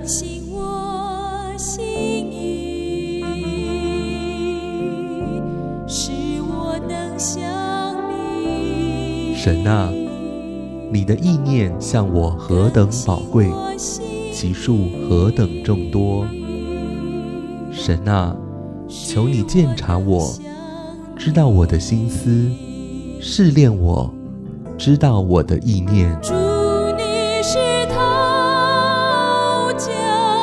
醒我心意，使我能想你。 神啊，你的意念向我何等宝贵，其数何等众多。神啊，求你鉴察我，知道我的心思，试炼我，知道我的意念。 主，你是陶匠，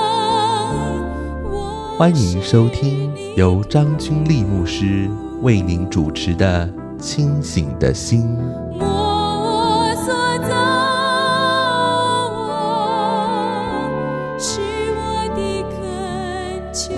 欢迎收听由张君丽牧师为您主持的《清醒的心》。 我所造，是我的恳求。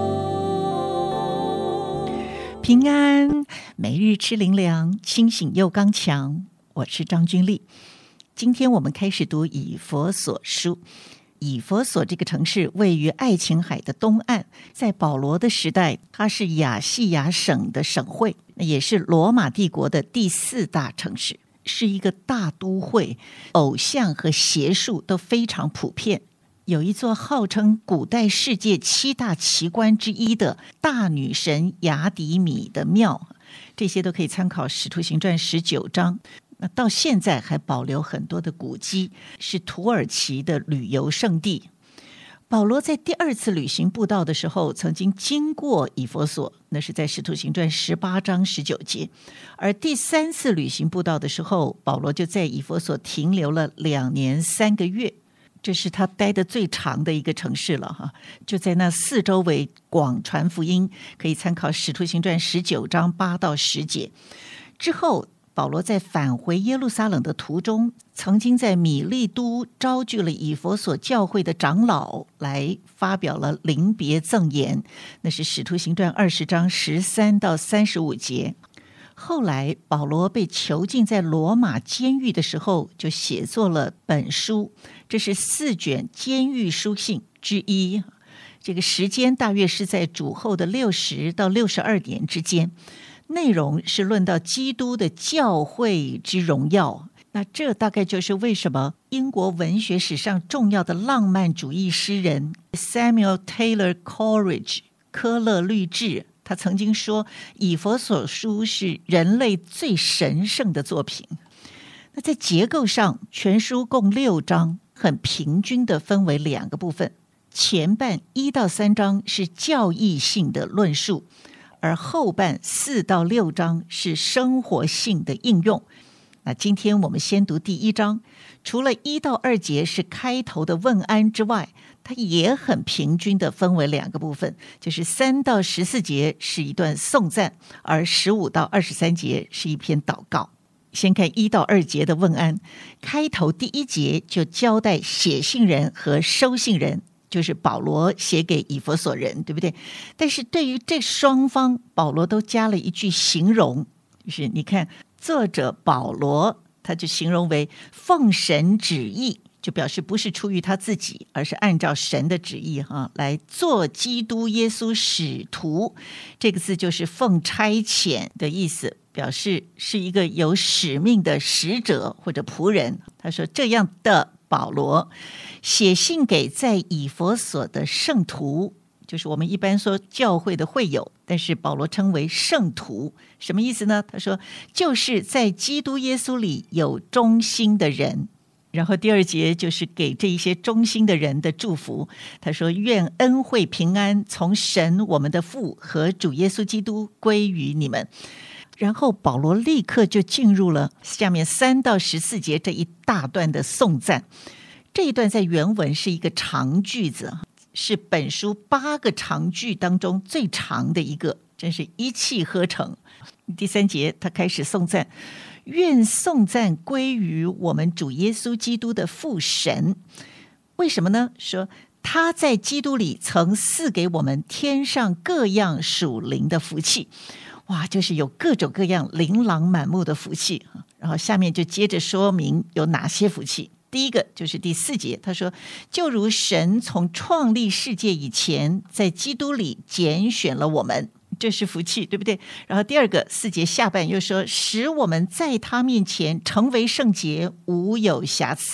平安，每日吃灵粮，清醒又刚强。我是张君丽。今天我们开始读以弗所书。以弗所这个城市位于爱琴海的东岸，在保罗的时代，它是亚细亚省的省会，也是罗马帝国的第4大城市，是一个大都会，偶像和邪术都非常普遍。有一座号称古代世界7大奇观之一的大女神雅底米的庙，这些都可以参考《使徒行传》19章。那到现在还保留很多的古迹，是土耳其的旅游胜地。保罗在第2次旅行布道的时候，曾经经过以弗所，那是在《使徒行传》18章19节。而第3次旅行布道的时候，保罗就在以弗所停留了2年3个月。这是他待得最长的一个城市了哈，就在那4周围广传福音，可以参考《使徒行传》19章8到10节。之后保罗在返回耶路撒冷的途中，曾经在米利都招聚了以弗所教会的长老，来发表了临别赠言，那是《使徒行传》20章13到35节。后来保罗被囚禁在罗马监狱的时候，就写作了本书，这是4卷监狱书信之一。这个时间大约是在主后的60到62年之间，内容是论到基督的教会之荣耀。那这大概就是为什么英国文学史上重要的浪漫主义诗人 Samuel Taylor Coleridge 科勒律治，他曾经说以弗所书是人类最神圣的作品。那在结构上，全书共6章，很平均的分为2个部分。前半1到3章是教义性的论述，而后半4到6章是生活性的应用。那今天我们先读第1章，除了1到2节是开头的问安之外，它也很平均的分为2个部分，就是3到14节是一段颂赞，而15到23节是一篇祷告。先看1到2节的问安，开头第1节就交代写信人和收信人，就是保罗写给以弗所人，对不对？但是对于这双方，保罗都加了一句形容，就是你看作者保罗，他就形容为奉神旨意，就表示不是出于他自己，而是按照神的旨意来做基督耶稣使徒。这个字就是奉差遣的意思，表示是一个有使命的使者或者仆人。他说这样的保罗写信给在以弗所的圣徒，就是我们一般说教会的会友，但是保罗称为圣徒，什么意思呢？他说就是在基督耶稣里有忠心的人。然后第2节就是给这一些忠心的人的祝福，他说愿恩惠平安从神我们的父和主耶稣基督归于你们。然后保罗立刻就进入了下面3到14节这一大段的颂赞。这一段在原文是一个长句子，是本书8个长句当中最长的一个，真是一气呵成。第3节他开始颂赞，愿颂赞归于我们主耶稣基督的父神。为什么呢？说他在基督里曾赐给我们天上各样属灵的福气。哇，就是有各种各样琳琅满目的福气。然后下面就接着说明有哪些福气。第一个就是第4节，他说就如神从创立世界以前在基督里拣选了我们，这是福气，对不对？然后第2个4节下半又说使我们在他面前成为圣洁，无有瑕疵。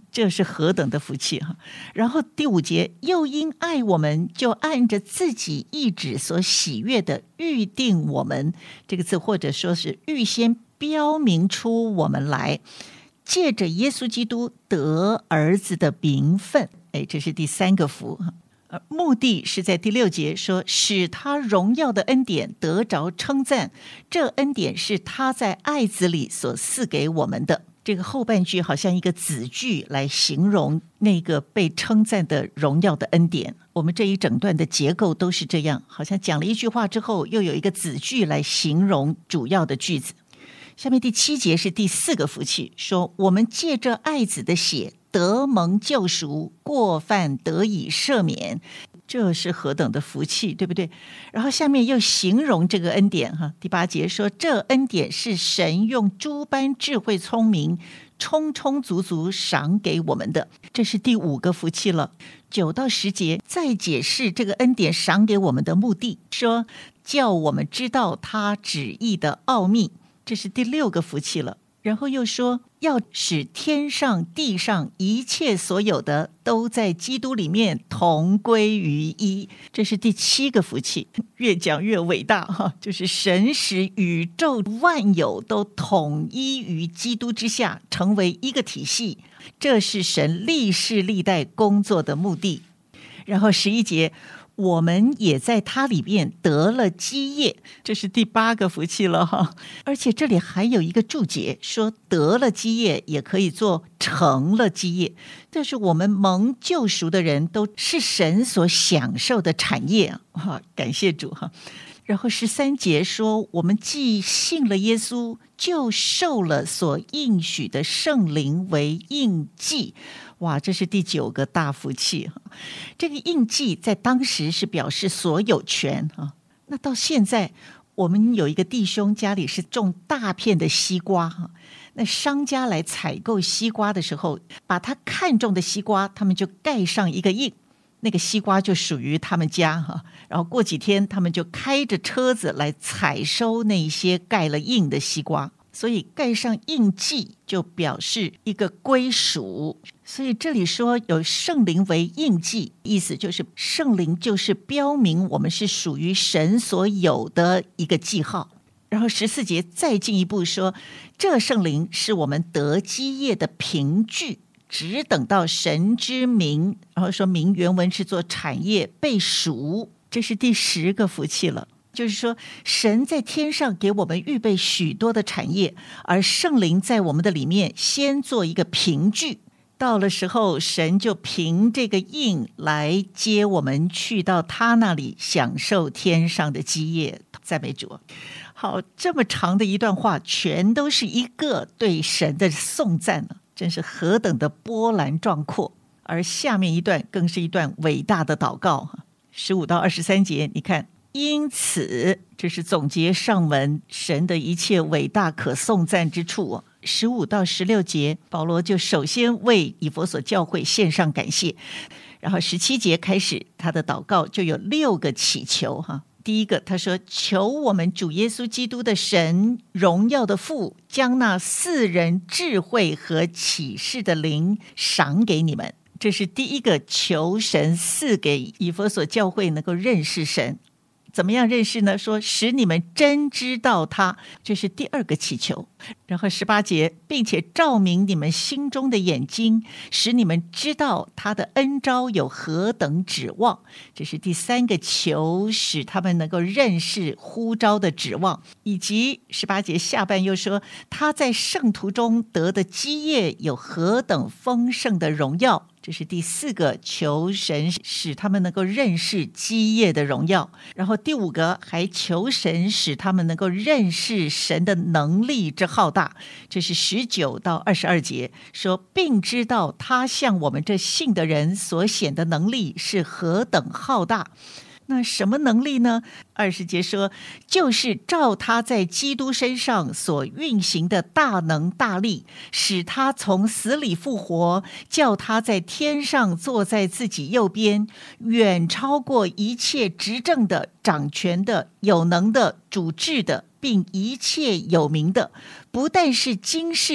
这是何等的福气哈！然后第5节，又因爱我们，就按着自己意旨所喜悦的预定我们，这个字或者说是预先标明出我们来，借着耶稣基督得儿子的名分。这是第3个福。目的是在第6节说，使他荣耀的恩典得着称赞，这恩典是他在爱子里所赐给我们的。这个后半句好像一个子句来形容那个被称赞的荣耀的恩典。我们这一整段的结构都是这样，好像讲了一句话之后，又有一个子句来形容主要的句子。下面第7节是第4个福气，说我们借着爱子的血得蒙救赎，过犯得以赦免，这是何等的福气，对不对？然后下面又形容这个恩典第8节说，这恩典是神用诸般智慧聪明充充足足赏给我们的，这是第5个福气了。9到10节再解释这个恩典赏给我们的目的，说叫我们知道他旨意的奥秘，这是第6个福气了。然后又说要使天上地上一切所有的都在基督里面同归于一，这是第7个福气。越讲越伟大就是神使宇宙万有都统一于基督之下，成为一个体系，这是神历世历代工作的目的。然后11节，我们也在他里面得了基业，这是第8个福气了而且这里还有一个注解，说得了基业也可以做成了基业，这是我们蒙救赎的人都是神所享受的产业感谢主然后13节说，我们既信了耶稣，就受了所应许的圣灵为印记。哇，这是第9个大福气这个印记在当时是表示所有权那到现在我们有一个弟兄家里是种大片的西瓜那商家来采购西瓜的时候，把他看中的西瓜他们就盖上一个印，那个西瓜就属于他们家然后过几天他们就开着车子来采收那些盖了印的西瓜，所以盖上印记就表示一个归属。所以这里说有圣灵为印记，意思就是圣灵就是标明我们是属于神所有的一个记号。然后14节再进一步说，这圣灵是我们得基业的凭据，只等到神之名，然后说名原文是做产业被赎，这是第10个福气了。就是说神在天上给我们预备许多的产业，而圣灵在我们的里面先做一个凭据，到了时候神就凭这个印来接我们去到他那里享受天上的基业。赞美主。好，这么长的一段话全都是一个对神的颂赞真是何等的波澜壮阔。而下面一段更是一段伟大的祷告15到23节，你看，因此这是总结上文神的一切伟大可颂赞之处15到16节，保罗就首先为以弗所教会献上感谢，然后17节开始他的祷告就有6个祈求第一个他说，求我们主耶稣基督的神荣耀的父将那4人智慧和启示的灵赏给你们，这是第一个求神赐给以弗所教会能够认识神。怎么样认识呢？说使你们真知道他，这是第2个祈求。然后18节，并且照明你们心中的眼睛，使你们知道他的恩召有何等指望，这是第3个求，使他们能够认识呼召的指望。以及18节下半又说，他在圣徒中得的基业有何等丰盛的荣耀，这是第4个求神使他们能够认识基业的荣耀。然后第5个还求神使他们能够认识神的能力之浩大，这是19到22节，说并知道他向我们这信的人所显的能力是何等浩大。那什么能力呢？20节说，就是照他在基督身上所运行的大能大力，使他从死里复活，叫他在天上坐在自己右边，远超过一切执政的、掌权的、有能的、主治的，并一切有名的，不但是今世的，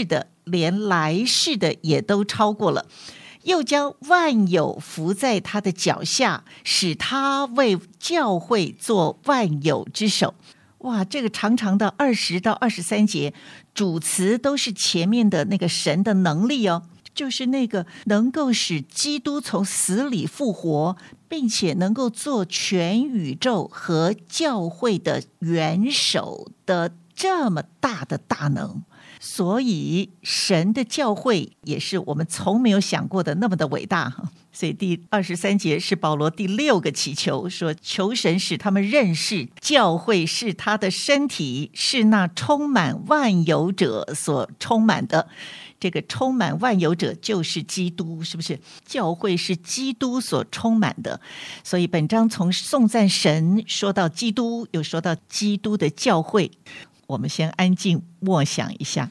连来世的也都超过了，又将万有伏在他的脚下，使他为教会做万有之首。哇，这个长长的20到23节，主词都是前面的那个神的能力哦，就是那个能够使基督从死里复活，并且能够做全宇宙和教会的元首的这么大的大能。所以神的教会也是我们从没有想过的那么的伟大。所以第23节是保罗第6个祈求，说求神使他们认识教会是他的身体，是那充满万有者所充满的。这个充满万有者就是基督，是不是？教会是基督所充满的。所以本章从颂赞神说到基督，又说到基督的教会。我们先安静默想一下。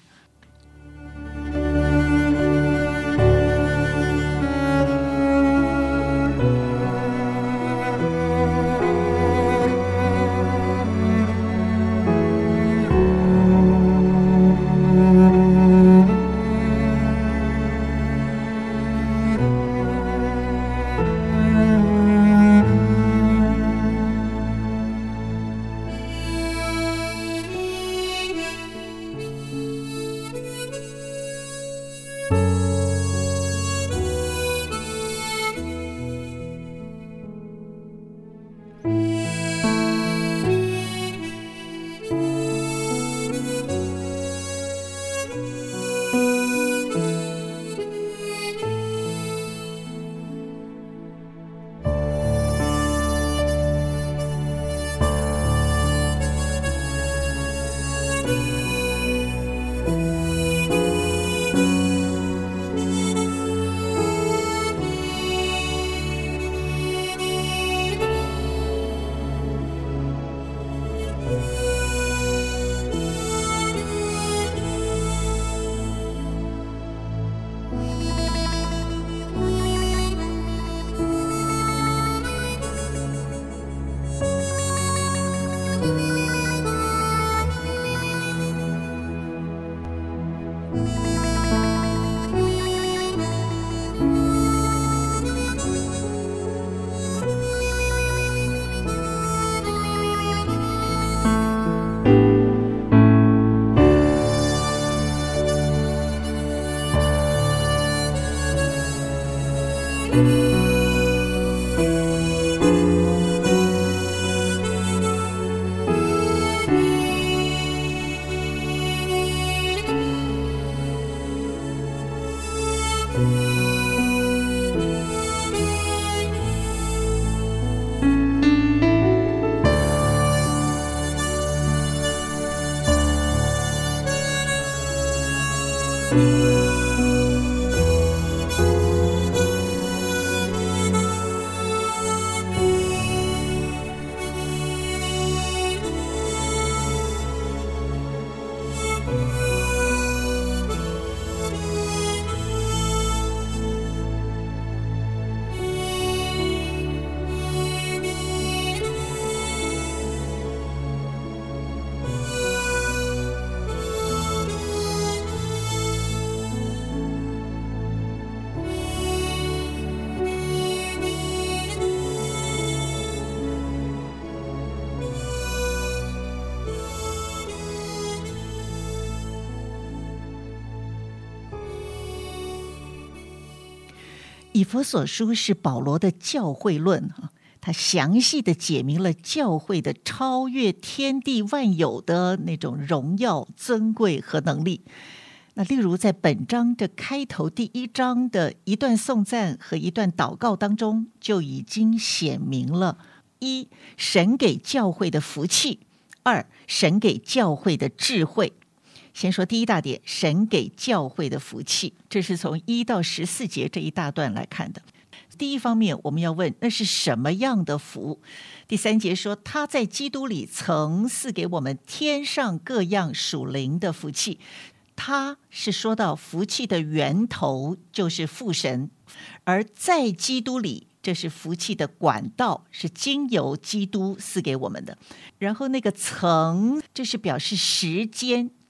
以弗所书是保罗的教会论，他详细的解明了教会的超越天地万有的那种荣耀、尊贵和能力。那例如在本章的开头第1章的一段颂赞和一段祷告当中，就已经显明了：1. 神给教会的福气； 2. 神给教会的智慧。先说第一大点，神给教会的福气，这是从1到14节这一大段来看的。第一方面，我们要问那是什么样的福？第3节说他在基督里曾赐给我们天上各样属灵的福气，他是说到福气的源头就是父神，而在基督里，这是福气的管道，是经由基督赐给我们的。然后那个曾，这是表示时间，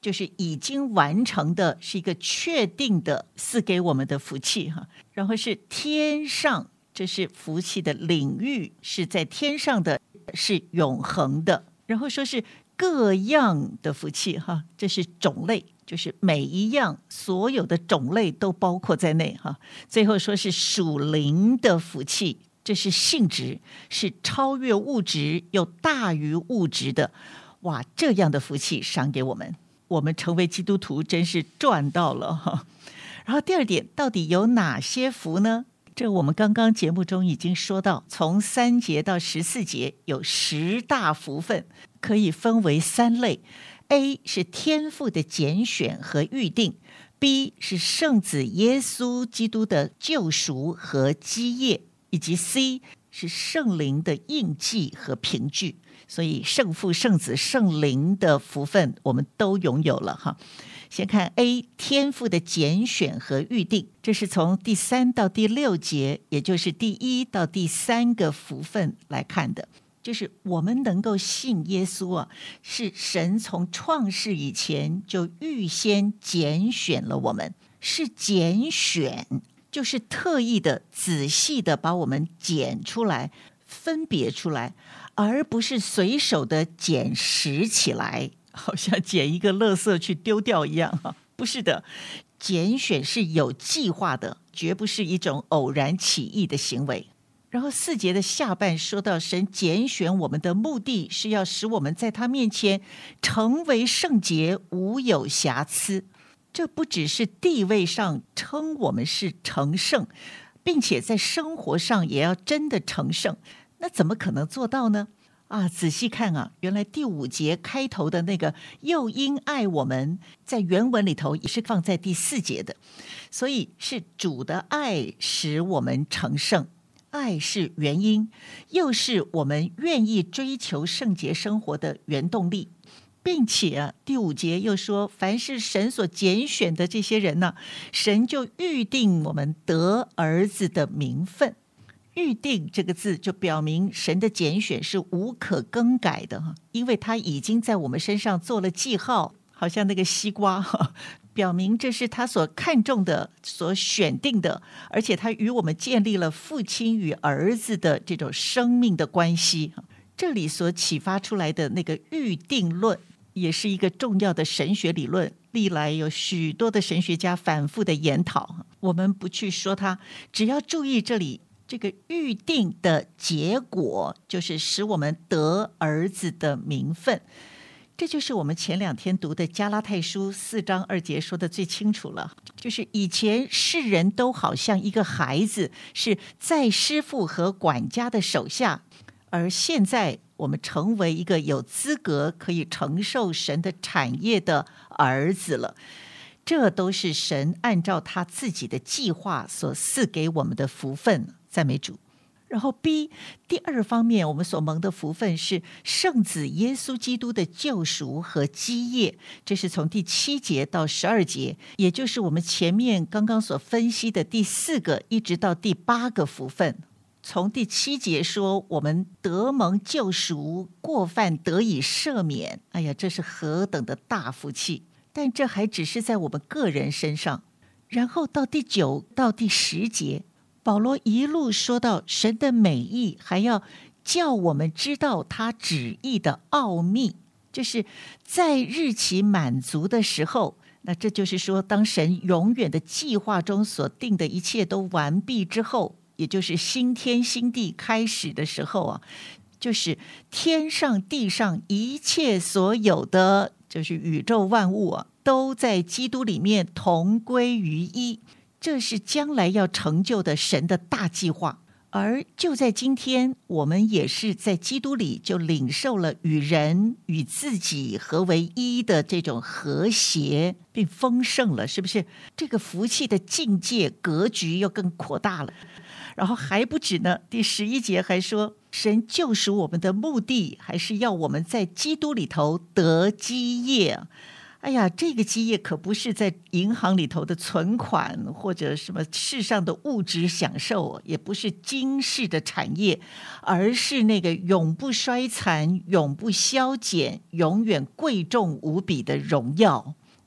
就是已经完成的，是一个确定的赐给我们的福气哈。然后是天上，这是福气的领域，是在天上的，是永恒的。然后说是各样的福气哈，这是种类，就是每一样所有的种类都包括在内哈。最后说是属灵的福气，这是性质，是超越物质又大于物质的。哇，这样的福气赏给我们，我们成为基督徒真是赚到了哈。然后第二点，到底有哪些福呢？这我们刚刚节目中已经说到，从3节到14节有10大福分，可以分为3类。A 是天父的拣选和预定， B 是圣子耶稣基督的救赎和基业，以及 C 是圣灵的印记和凭据。所以圣父、圣子、圣灵的福分我们都拥有了哈。先看 A 天父的拣选和预定，这是从第3到第6节，也就是第1到第3个福分来看的。就是我们能够信耶稣啊，是神从创世以前就预先拣选了我们，是拣选，就是特意的、仔细的把我们拣出来、分别出来，而不是随手的捡拾起来，好像捡一个垃圾去丢掉一样。不是的，拣选是有计划的，绝不是一种偶然起意的行为。然后4节的下半说到，神拣选我们的目的是要使我们在他面前成为圣洁，无有瑕疵。这不只是地位上称我们是成圣，并且在生活上也要真的成圣。那怎么可能做到呢？仔细看啊，原来第5节开头的那个又因爱我们，在原文里头也是放在第4节的，所以是主的爱使我们成圣。爱是原因，又是我们愿意追求圣洁生活的原动力。并且第5节又说，凡是神所拣选的这些人呢，神就预定我们得儿子的名分。预定这个字就表明神的拣选是无可更改的，因为他已经在我们身上做了记号，好像那个西瓜，表明这是他所看重的、所选定的，而且他与我们建立了父亲与儿子的这种生命的关系。这里所启发出来的那个预定论，也是一个重要的神学理论，历来有许多的神学家反复的研讨，我们不去说它，只要注意这里这个预定的结果，就是使我们得儿子的名分。这就是我们前2天读的加拉太书4章2节说的最清楚了，就是以前世人都好像一个孩子，是在师父和管家的手下，而现在我们成为一个有资格可以承受神的产业的儿子了。这都是神按照他自己的计划所赐给我们的福分，赞美主。然后 B 第2方面，我们所蒙的福分是圣子耶稣基督的救赎和基业，这是从第7节到12节，也就是我们前面刚刚所分析的第4个一直到第8个福分。从第7节说我们得蒙救赎，过犯得以赦免，哎呀，这是何等的大福气！但这还只是在我们个人身上。然后到第9到第10节，保罗一路说到神的美意，还要叫我们知道他旨意的奥秘，就是在日期满足的时候，那这就是说当神永远的计划中所定的一切都完毕之后，也就是新天新地开始的时候就是天上地上一切所有的，就是宇宙万物都在基督里面同归于一。这是将来要成就的神的大计划，而就在今天，我们也是在基督里就领受了与人与自己合为一的这种和谐，并丰盛了，是不是？这个福气的境界格局又更扩大了。然后还不止呢，第11节还说，神救赎我们的目的还是要我们在基督里头得基业。哎呀，这个基业可不是在银行里头的存款，或者什么世上的物质享受，也不是今世的产业，而是那个永不衰残、永不消减、永远贵重无比的荣耀。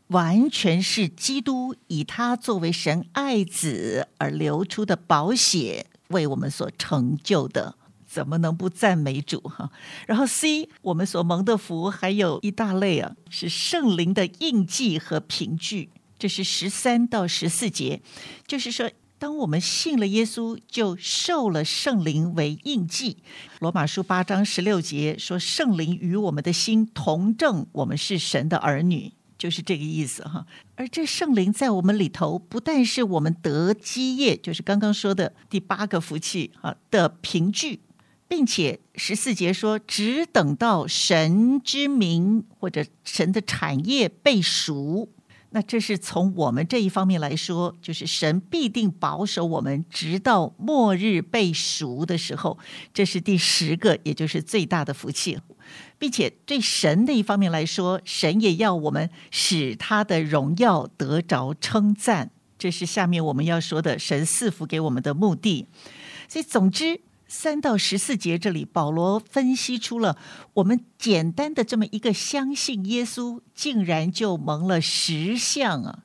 完全是基督以他作为神爱子而流出的宝血为我们所成就的，怎么能不赞美主哈？然后 C， 我们所蒙的福还有一大类啊，是圣灵的印记和凭据，这是13到14节，就是说当我们信了耶稣，就受了圣灵为印记。罗马书8章16节说，圣灵与我们的心同证，我们是神的儿女，就是这个意思哈。而这圣灵在我们里头，不但是我们得基业，就是刚刚说的第8个福气的凭据，并且14节说，只等到神之名或者神的产业被赎。那这是从我们这一方面来说，就是神必定保守我们直到末日被赎的时候，这是第10个，也就是最大的福气。并且对神的一方面来说，神也要我们使他的荣耀得着称赞，这是下面我们要说的神赐福给我们的目的。所以总之3到14节这里，保罗分析出了我们简单的这么一个相信耶稣，竟然就蒙了10项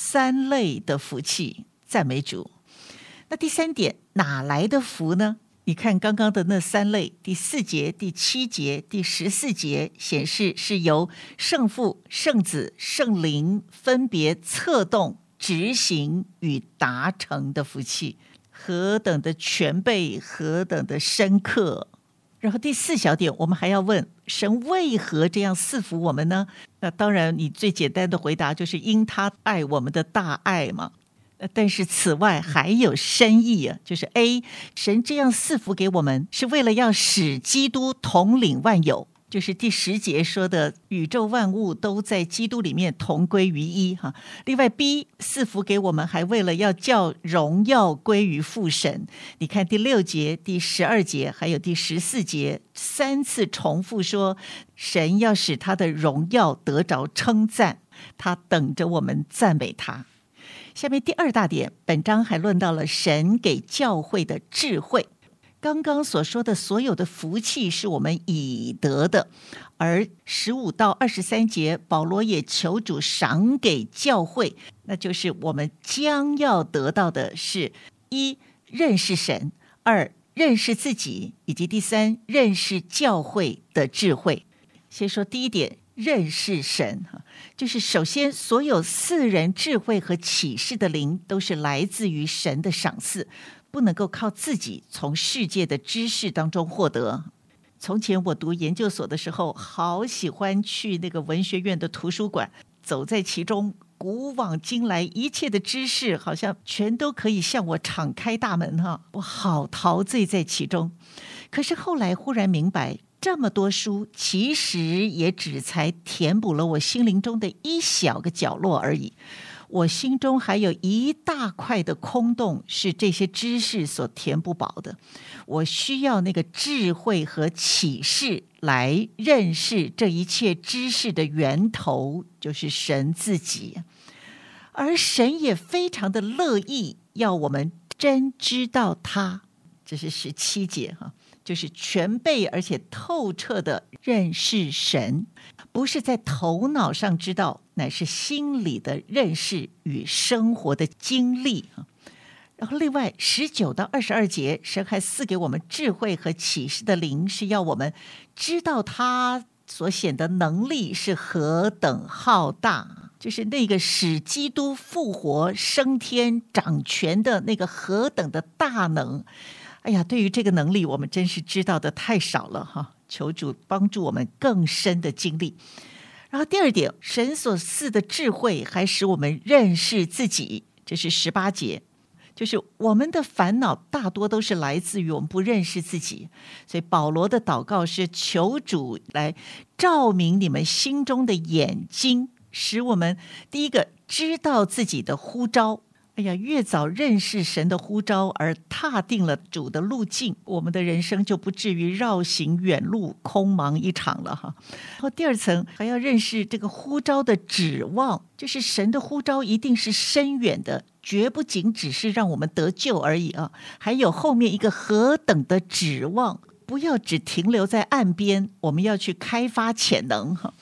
3类的福气，赞美主。那第3点，哪来的福呢？你看刚刚的那3类，第4节、第7节、第14节显示是由圣父、圣子、圣灵分别策动、执行与达成的福气，何等的全备，何等的深刻。然后第4小点，我们还要问神为何这样赐福我们呢？那当然你最简单的回答就是因他爱我们的大爱嘛。但是此外还有深意啊，就是 A， 神这样赐福给我们是为了要使基督统领万有，就是第10节说的宇宙万物都在基督里面同归于一哈。另外 B， 赐福给我们还为了要叫荣耀归于父神。你看第6节、第12节还有第14节3次重复说，神要使他的荣耀得着称赞，他等着我们赞美他。下面第2大点，本章还论到了神给教会的智慧。刚刚所说的所有的福气是我们已得的，而15到23节保罗也求主赏给教会，那就是我们将要得到的是1认识神，2认识自己，以及第3认识教会的智慧。先说第1点，认识神，就是首先所有赐人智慧和启示的灵都是来自于神的赏赐，不能够靠自己从世界的知识当中获得。从前我读研究所的时候，好喜欢去那个文学院的图书馆，走在其中，古往今来一切的知识好像全都可以向我敞开大门我好陶醉在其中。可是后来忽然明白，这么多书其实也只才填补了我心灵中的一小个角落而已，我心中还有一大块的空洞是这些知识所填不饱的。我需要那个智慧和启示来认识这一切知识的源头，就是神自己。而神也非常的乐意要我们真知道他，这是17节就是全备而且透彻的认识神，不是在头脑上知道，乃是心里的认识与生活的经历。然后另外19到22节，神还赐给我们智慧和启示的灵，是要我们知道他所显的能力是何等浩大，就是那个使基督复活升天掌权的那个何等的大能。哎呀，对于这个能力我们真是知道的太少了求主帮助我们更深的经历。然后第2点，神所赐的智慧还使我们认识自己，这是18节，就是我们的烦恼大多都是来自于我们不认识自己，所以保罗的祷告是求主来照明你们心中的眼睛，使我们第一个知道自己的呼召。哎呀，越早认识神的呼召而踏定了主的路径，我们的人生就不至于绕行远路，空忙一场了然后第2层还要认识这个呼召的指望，就是神的呼召一定是深远的，绝不仅只是让我们得救而已还有后面一个何等的指望，不要只停留在岸边，我们要去开发潜能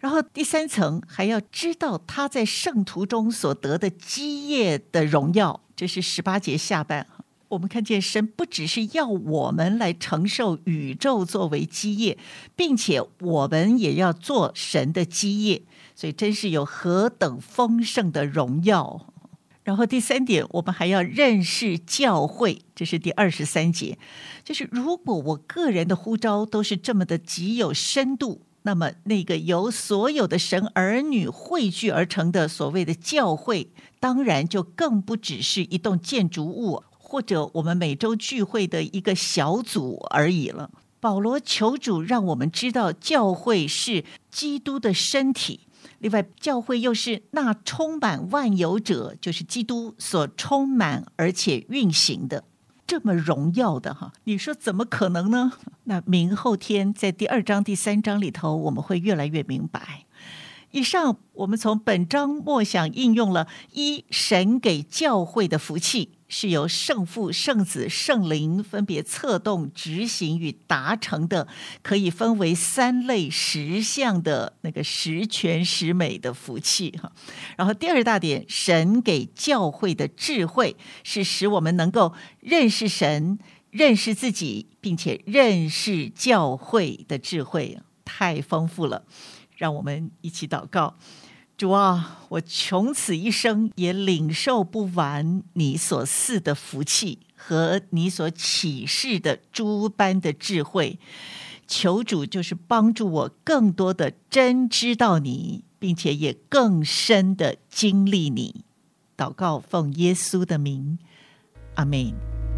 然后第三层还要知道他在圣徒中所得的基业的荣耀，这是18节下半。我们看见神不只是要我们来承受宇宙作为基业，并且我们也要做神的基业，所以真是有何等丰盛的荣耀。然后第三点，我们还要认识教会，这是第23节，就是如果我个人的呼召都是这么的极有深度，那么那个由所有的神儿女汇聚而成的所谓的教会，当然就更不只是一栋建筑物，或者我们每周聚会的一个小组而已了。保罗求主让我们知道，教会是基督的身体，另外教会又是那充满万有者，就是基督所充满而且运行的，这么荣耀的哈，你说怎么可能呢？那明后天在第2章第3章里头，我们会越来越明白。以上我们从本章默想应用了神给教会的福气，是由圣父、圣子、圣灵分别策动、执行与达成的，可以分为3类10项的那个十全十美的福气。然后第2大点，神给教会的智慧，是使我们能够认识神、认识自己，并且认识教会的智慧，太丰富了。让我们一起祷告。主啊，我穷此一生也领受不完你所赐的福气和你所启示的诸般的智慧，求主就是帮助我更多的真知道你，并且也更深的经历你。祷告奉耶稣的名，阿们。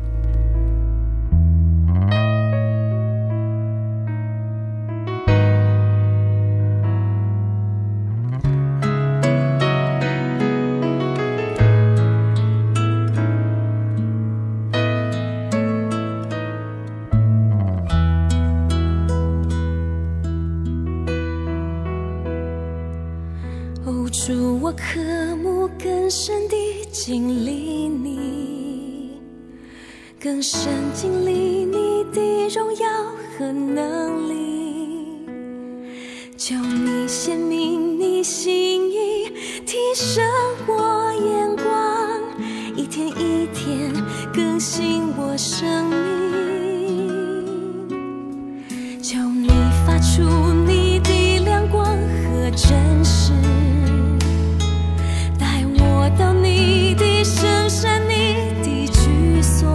主，我渴慕更深地经历你，更深经历你的荣耀和能力，求你显明你心意，提升我眼光，一天一天更新我生命，求你发出你的亮光和真实，到你的圣山，你的居所，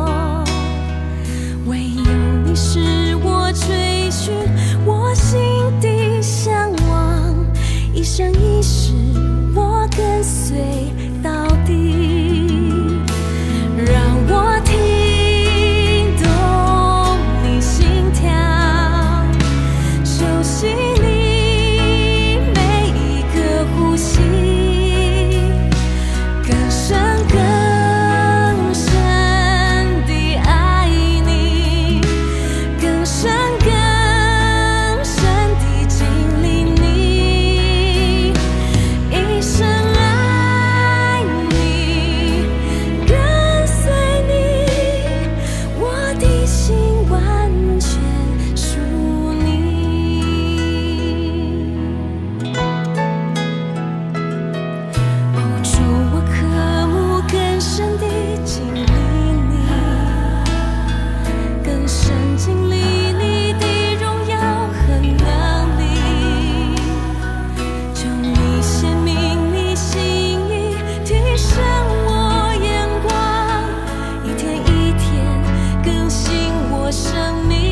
唯有你是我追寻，我心的向往，一生一世我跟随到底，让我听懂你心跳，熟悉你每一个呼吸，生命。